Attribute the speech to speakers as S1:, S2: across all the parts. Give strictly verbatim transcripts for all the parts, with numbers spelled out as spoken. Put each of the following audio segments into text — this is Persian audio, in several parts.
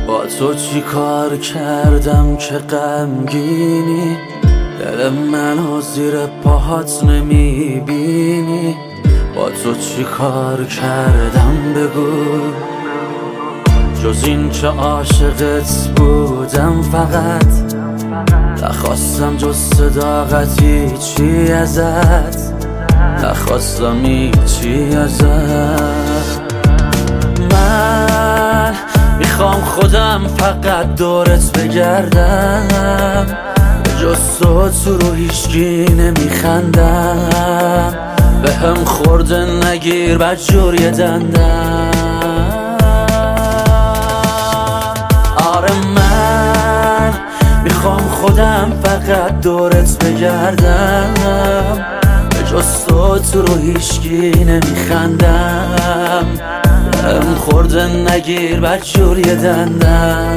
S1: با تو چی کار کردم که غمگینی؟ دل منو زیر پاهات نمیبینی؟ با تو چی کار کردم بگو، جز این که عاشقت بودم فقط. نخواستم جز صداقتی چی ازت، نخواستم هیچی ازت. من میخوام خودم فقط دورت بگردم، جز تو تو رو هیچکی نمیخندم. به هم خورده نگیر بدجور یه دندم. آره من میخوام خودم فقط دورت بگردم، جز تو تو رو هیچکی نمیخندم. هم خورده نگیر بدجور یه دندم.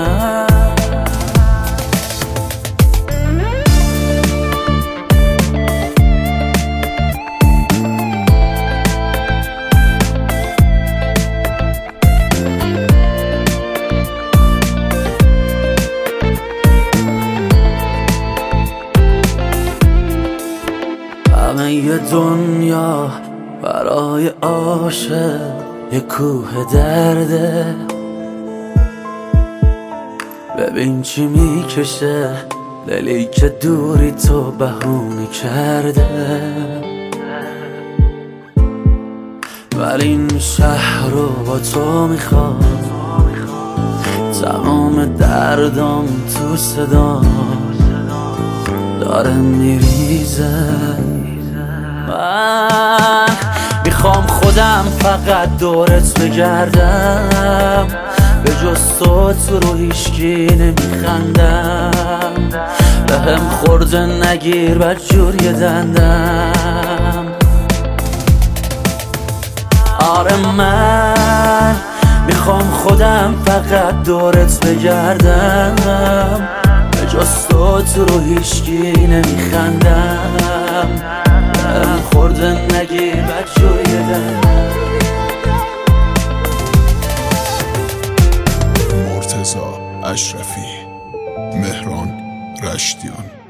S1: همه یه دنیا برای عاشق یه کوه درده. ببین چی میکشه دلی که دوری تو بهونه کرده. ولی این شهر رو با تو میخوام، تمام دردم تو صدا داره میریزه. من میخوام خودم فقط دورت بگردم، به جز تو تو رو هیچکی نمیخندم. به هم خورده نگیر بدجور یه دندم. آره من میخوام خودم فقط دورت بگردم، به جز تو تو رو هیچکی نمیخندم. هم خورده نگیر بدجور یه دندم.
S2: مرتضی اشرفی، مهران رشتیان.